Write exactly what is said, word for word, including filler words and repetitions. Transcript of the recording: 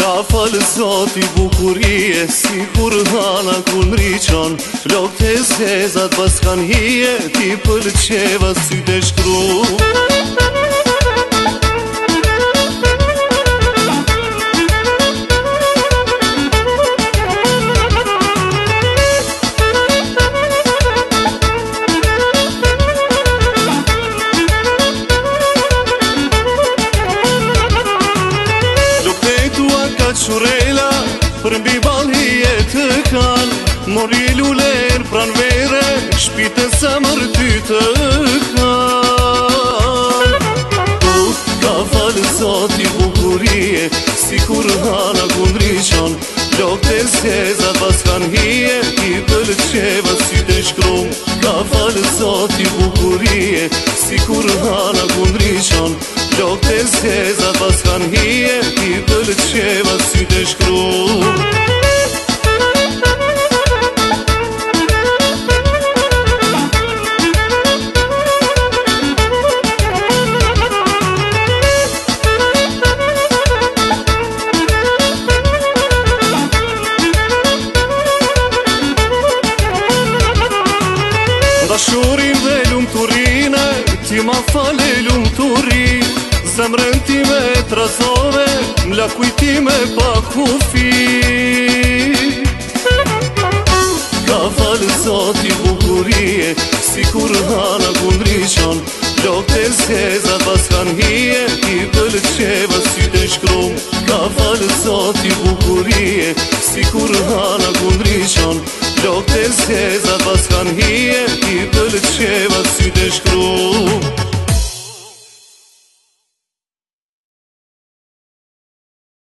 Ka falë zoti bukurie, si kur hana kun riqon Flok të zezat bas kan hije, ti pëlqeva sy të shkru Shurela, për mbi balhije të kan Mori lulen pran vere, shpite sa mërë ty të kan Uh, ka falë zoti bukurie, si kur hana kundriqon Flok të zezat bas kan hije, ti pëlqeva sy të shkrum Ka falë zoti bukurie, si kur hana kundriqon Flok të zezat bas kan hije, ti pëlqeva sy të shkrum Dashurin dhe lumë të rine, ti ma fale lumë të rin Zemrën ti me trazove, mla kujti me pa kufi Ka falë zoti bukurie, si kur hana kundriqon Flok të zezat bas kan hije, ti pëlqeva sy të shkrum Ka falë zoti bukurie, si kur hana kundriqon Flok të zezat bas kan hije, ti pëlqeva sy të shkrum